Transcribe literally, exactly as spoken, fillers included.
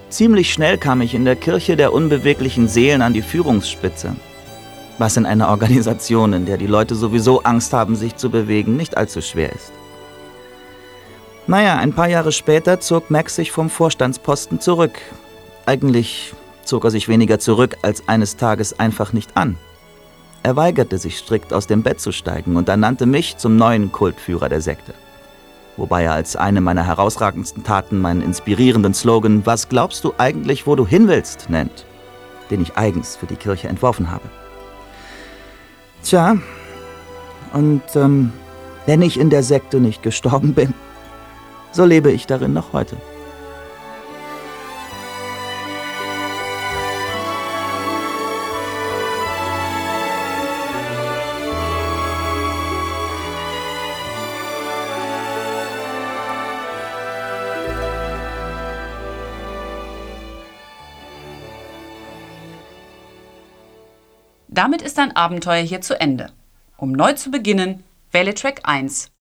Ziemlich schnell kam ich in der Kirche der unbeweglichen Seelen an die Führungsspitze. Was in einer Organisation, in der die Leute sowieso Angst haben, sich zu bewegen, nicht allzu schwer ist. Naja, ein paar Jahre später zog Max sich vom Vorstandsposten zurück. Eigentlich zog er sich weniger zurück, als eines Tages einfach nicht an. Er weigerte sich strikt aus dem Bett zu steigen und ernannte mich zum neuen Kultführer der Sekte. Wobei er als eine meiner herausragendsten Taten meinen inspirierenden Slogan „Was glaubst du eigentlich, wo du hin willst?" nennt, den ich eigens für die Kirche entworfen habe. Tja, und ähm, wenn ich in der Sekte nicht gestorben bin, so lebe ich darin noch heute. Damit ist dein Abenteuer hier zu Ende. Um neu zu beginnen, wähle Track eins.